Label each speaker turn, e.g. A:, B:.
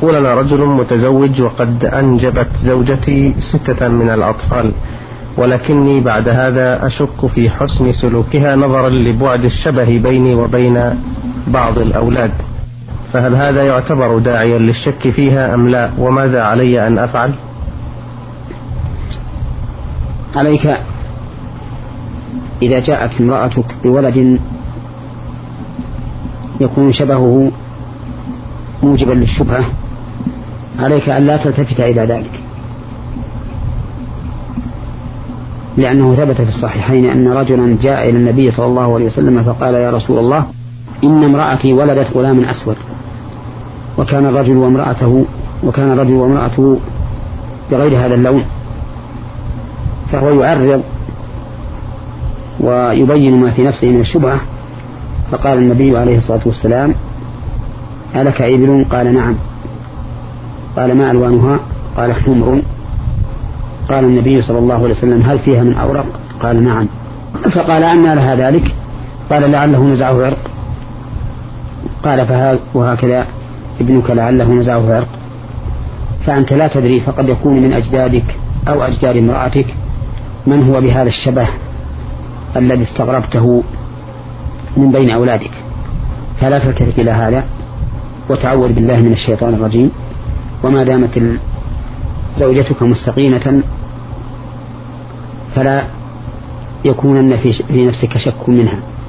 A: يقول: أنا رجل متزوج وقد أنجبت زوجتي 6 من الأطفال، ولكني بعد هذا أشك في حسن سلوكها نظرا لبعد الشبه بيني وبين بعض الأولاد، فهل هذا يعتبر داعيا للشك فيها أم لا؟ وماذا علي أن أفعل؟
B: عليك إذا جاءت امرأتك بولد يكون شبهه موجبا للشبهة، عليك أن لا تلتفت إلى ذلك، لأنه ثبت في الصحيحين أن رجلا جاء إلى النبي صلى الله عليه وسلم فقال: يا رسول الله، إن امرأتي ولدت غلام أسود، وكان الرجل وامرأته بغير هذا اللون، فهو يعرض ويبين ما في نفسه من الشبهة. فقال النبي عليه الصلاة والسلام: ألك إبل؟ قال: نعم. قال: ما ألوانها؟ قال: حمر. قال النبي صلى الله عليه وسلم: هل فيها من أورق؟ قال: نعم. فقال: أنى لها ذلك؟ قال: لعله نزعه عرق. قال: وهكذا ابنك لعله نزعه عرق. فأنت لا تدري، فقد يكون من أجدادك أو أجداد امرأتك من هو بهذا الشبه الذي استغربته من بين أولادك، فلا تلتفت إلى هذا، وتعوذ بالله من الشيطان الرجيم. وما دامت زوجتك مستقيمة فلا يكونن في نفسك شك منها.